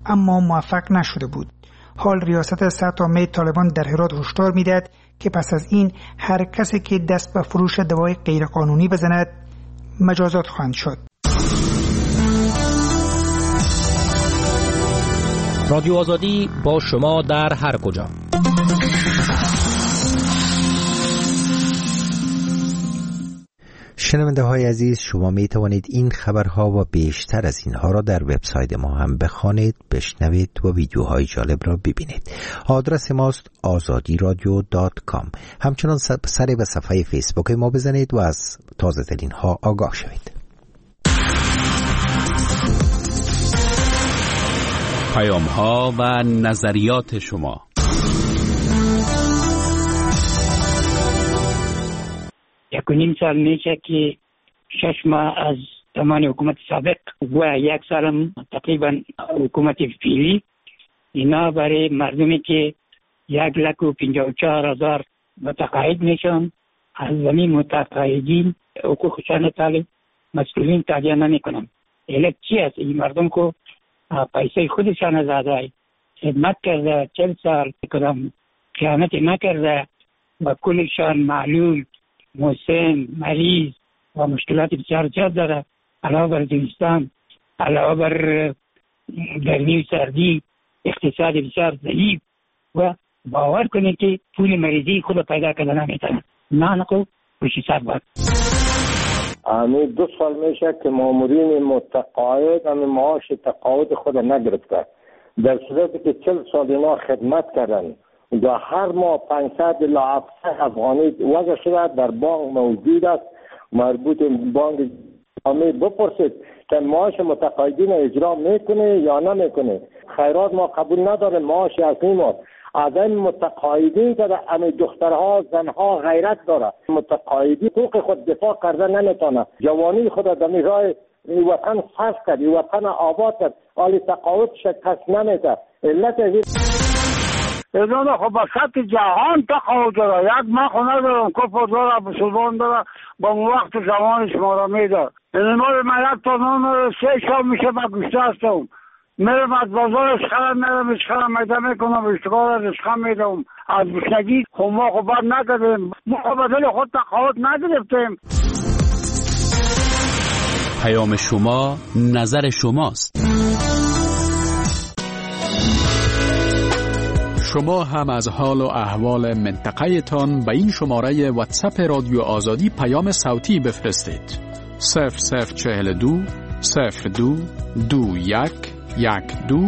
اما موفق نشده بود. حال ریاست سطح طالبان در هرات هشدار میداد که پس از این هر کسی که دست به فروش دوای غیرقانونی بزند مجازات خواهند شد. رادیو آزادی با شما در هر کجا. شنونده های عزیز، شما می توانید این خبرها و بیشتر از اینها را در وبسایت ما هم بخوانید، بشنوید و ویدیوهای جالب را ببینید. آدرس ماست azadiradio.com. همچنان سری به صفحه فیسبوک ما بزنید و از تازه ترین ها آگاه شوید. پیام ها و نظریات شما. 1.5 سال میشه که 6 ماه از زمان حکومت سابق و 1 سالم تقریبا حکومت فعلی، اینا برای مردمی که 1,54,000 متقاعد میشن، از زمین متقاعدین حقوقشان طالب مسئولین تهیه نمیکنن. علت چی است؟ این مردم کو پیسه خودشان زاده خدمت کرده 40 سال، کدام خیانت نکرده و کلشان معلول، مسن، مریض و مشکلات بسیار زیاد داره. علاوه بر زمستان، علاوه بر گرمی و سردی، اقتصاد بسیار ضعیف و باور کنید که پول مریضی خود پیدا کردن نمیتونه. نه نکو بشی سر باید. 2 سال میشه که مامورین متقاعد معاش تقاعد خود نگرفته، در صورتی که 40 سال اینا خدمت کردن و هر ماه 500 الی 700 افغانی وضع شده در بانک موجود است. مربوط بانک جامعه بپرسید که معاش متقاعدین اجرا میکنه یا نمیکنه. خیرات ما قبول نداره، معاش اصلی ما از این متقاعدین که همه دخترها زنها غیرت داره، متقاعدی حقوق خود دفاع کرده نمیتونه، جوانی خود در راه وطن صرف کرد، وطن آباد کرد، حالی تقاعد شکست نمیده. علت اینا خب با سطح جهان تقاعد داره. 1 ماه خونه دارم، کفر داره، بسلبان داره، با وقت زمان شما را میده. این مال من 1 تا نون 3 شام میشه با گوشته هستم. میرم از بازار اشخرم، میرم اشخرم میده میکنم، اشتغال از اشخرم میدم. از گوشتگی خب ما خب بر نکردیم، ما خب بدل خود تقاعد نگرفتیم. پیام شما، نظر شماست. شما هم از حال و احوال منطقه تان به این شماره واتساپ رادیو آزادی پیام صوتی بفرستید. 0042 02 21 12